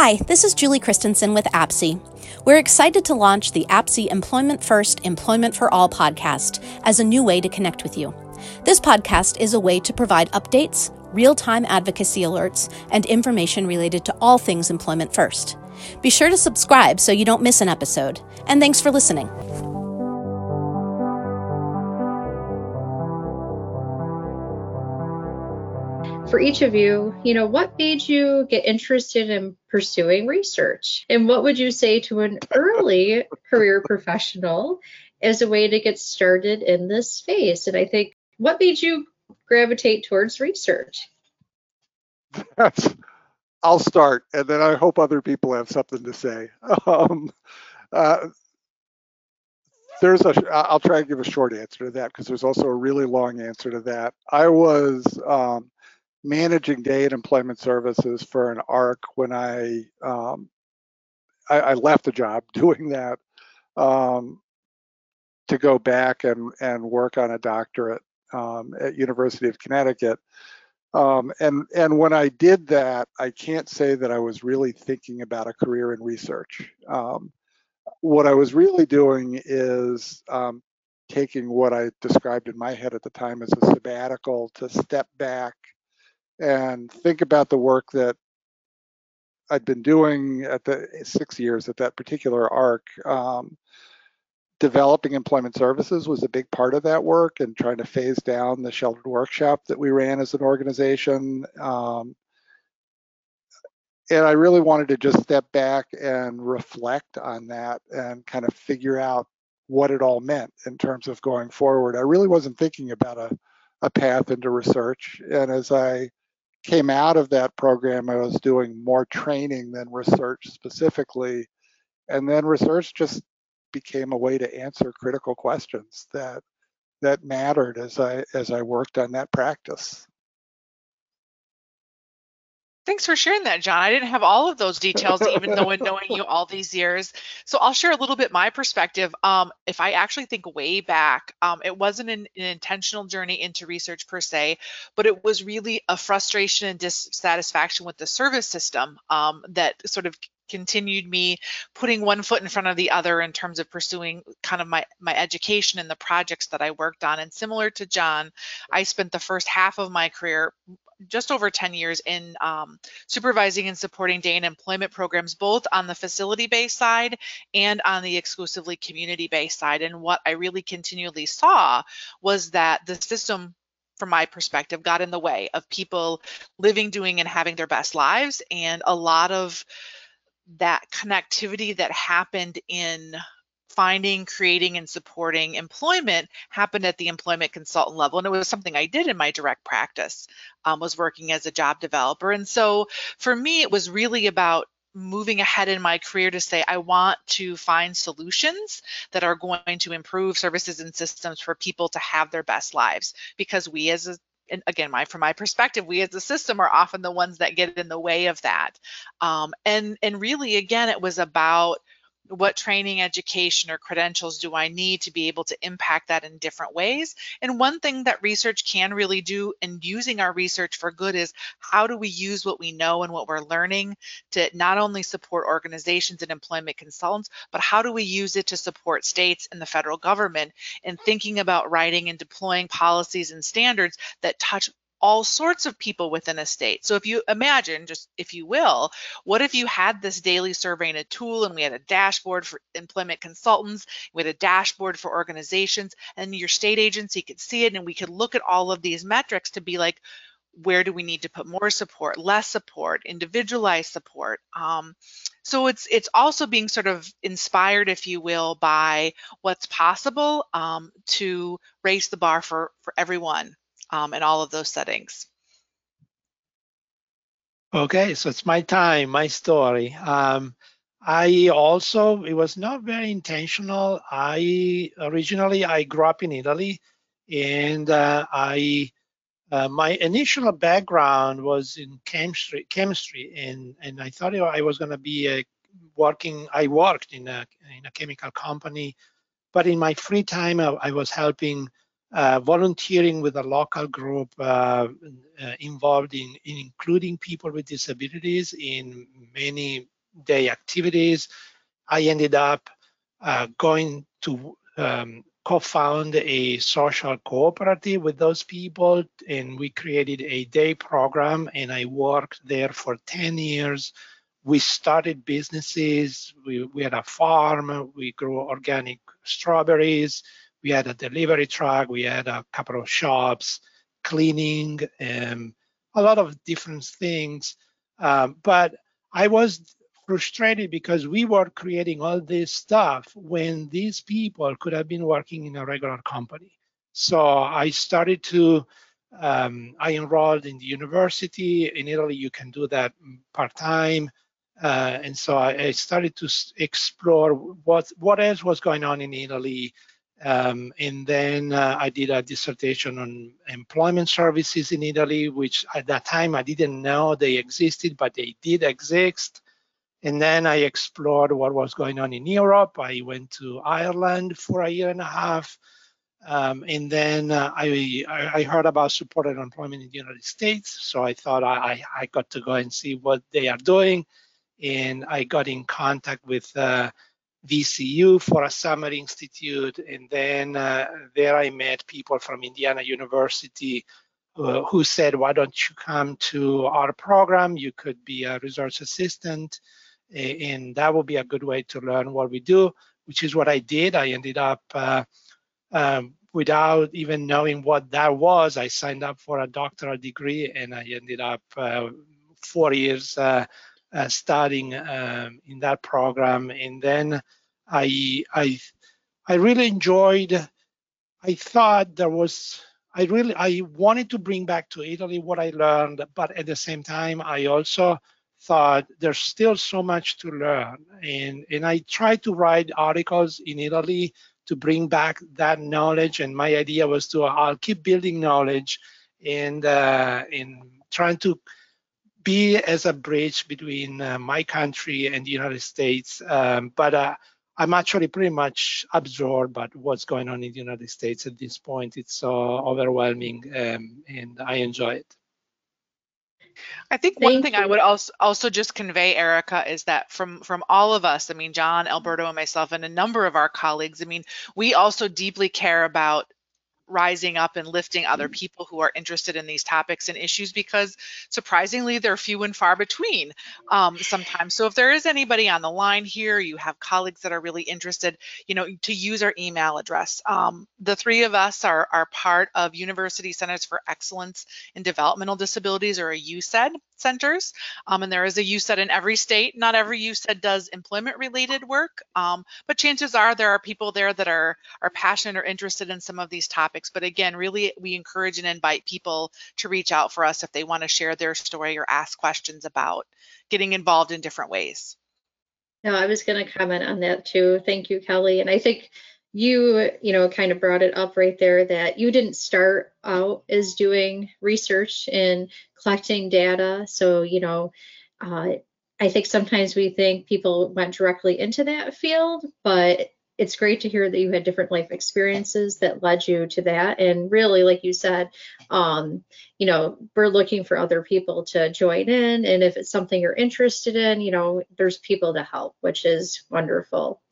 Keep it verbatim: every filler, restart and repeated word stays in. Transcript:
Hi, this is Julie Christensen with A P S I. We're excited to launch the A P S I Employment First, Employment for All podcast as a new way to connect with you. This podcast is a way to provide updates, real-time advocacy alerts, and information related to all things Employment First. Be sure to subscribe so you don't miss an episode. And thanks for listening. For each of you, you know, what made you get interested in pursuing research? And what would you say to an early career professional as a way to get started in this space? And I think, what made you gravitate towards research? I'll start, and then I hope other people have something to say. Um, uh, there's a, I'll try and give a short answer to that because there's also a really long answer to that. I was um, managing day and employment services for an A R C when I, um, I, I left the job doing that um, to go back and, and work on a doctorate um, at University of Connecticut. Um, and, and when I did that, I can't say that I was really thinking about a career in research. Um, what I was really doing is um, taking what I described in my head at the time as a sabbatical to step back and think about the work that I'd been doing at the six years at that particular A R C. Um, developing employment services was a big part of that work, and trying to phase down the sheltered workshop that we ran as an organization. Um, and I really wanted to just step back and reflect on that and kind of figure out what it all meant in terms of going forward. I really wasn't thinking about a, a path into research. And as I came out of that program, I was doing more training than research specifically. And then research just became a way to answer critical questions that that mattered as I as I worked on that practice. Thanks for sharing that, John. I didn't have all of those details, even though in knowing you all these years. So I'll share a little bit my perspective. Um, if I actually think way back, um, it wasn't an, an intentional journey into research per se, but it was really a frustration and dissatisfaction with the service system um, that sort of continued me putting one foot in front of the other in terms of pursuing kind of my, my education and the projects that I worked on. And similar to John, I spent the first half of my career, just over ten years, in um, supervising and supporting day and employment programs, both on the facility-based side and on the exclusively community-based side. And what I really continually saw was that the system, from my perspective, got in the way of people living, doing, and having their best lives. And a lot of that connectivity that happened in finding, creating, and supporting employment happened at the employment consultant level. And it was something I did in my direct practice, um, was working as a job developer. And so for me, it was really about moving ahead in my career to say, I want to find solutions that are going to improve services and systems for people to have their best lives. Because we as a And again, my from my perspective, we as a system are often the ones that get in the way of that. Um, and, and really, again, it was about what training, education, or credentials do I need to be able to impact that in different ways. And one thing that research can really do, and using our research for good, is how do we use what we know and what we're learning to not only support organizations and employment consultants, but how do we use it to support states and the federal government in thinking about writing and deploying policies and standards that touch all sorts of people within a state. So if you imagine, just if you will, what if you had this daily survey and a tool, and we had a dashboard for employment consultants, we had a dashboard for organizations, and your state agency could see it, and we could look at all of these metrics to be like, where do we need to put more support, less support, individualized support? Um, so it's it's also being sort of inspired, if you will, by what's possible um, to raise the bar for, for everyone. Um, in all of those settings. Okay, so it's my time, my story. Um, I also, it was not very intentional. I originally, I grew up in Italy, and uh, I, uh, my initial background was in chemistry, chemistry, and and I thought I was going to be a working. I worked in a in a chemical company, but in my free time, I, I was helping uh, volunteering with a local group uh, uh, involved in, in including people with disabilities in many day activities. I ended up uh, going to um, co-found a social cooperative with those people, and we created a day program, and I worked there for ten years. We started businesses. We, we had a farm. We grew organic strawberries. We had a delivery truck. We had a couple of shops, cleaning, and a lot of different things. Um, but I was frustrated because we were creating all this stuff when these people could have been working in a regular company. So I started to, um, I enrolled in the university. In Italy, you can do that part-time. Uh, and so I, I started to explore what, what else was going on in Italy. Um, and then uh, I did a dissertation on employment services in Italy, which at that time I didn't know they existed, but they did exist. And then I explored what was going on in Europe. I went to Ireland for a year and a half. Um, and then uh, I, I heard about supported employment in the United States. So I thought I, I got to go and see what they are doing. And I got in contact with uh, V C U for a summer institute. And then uh, there I met people from Indiana University uh, who said, why don't you come to our program? You could be a research assistant. And that would be a good way to learn what we do, which is what I did. I ended up, uh, um, without even knowing what that was, I signed up for a doctoral degree, and I ended up uh, four years uh, uh, studying um, in that program. And then I, I, I really enjoyed. I thought there was. I really, I wanted to bring back to Italy what I learned, but at the same time, I also thought there's still so much to learn. And, and I tried to write articles in Italy to bring back that knowledge. And my idea was to, I'll keep building knowledge and, uh, and trying to be as a bridge between uh, my country and the United States. Um, but uh, I'm actually pretty much absorbed by what's going on in the United States at this point. It's so overwhelming, um, and I enjoy it. I think Thank one thing you. I would also also just convey, Erica, is that from from all of us, I mean, John, Alberto, and myself, and a number of our colleagues, I mean, we also deeply care about rising up and lifting other people who are interested in these topics and issues, because surprisingly they're few and far between um, sometimes. So if there is anybody on the line here, you have colleagues that are really interested, you know, to use our email address. Um, the three of us are, are part of University Centers for Excellence in Developmental Disabilities, or a U S E D centers. Um, and there is a U S E D in every state. Not every U S E D does employment related work, um, but chances are there are people there that are, are passionate or interested in some of these topics. But again, really, we encourage and invite people to reach out for us if they want to share their story or ask questions about getting involved in different ways. No, I was going to comment on that too. Thank you, Kelly. And I think you, you know, kind of brought it up right there that you didn't start out as doing research and collecting data. So, you know, uh, I think sometimes we think people went directly into that field, but it's great to hear that you had different life experiences that led you to that. And really, like you said, um, you know, we're looking for other people to join in. And if it's something you're interested in, you know, there's people to help, which is wonderful.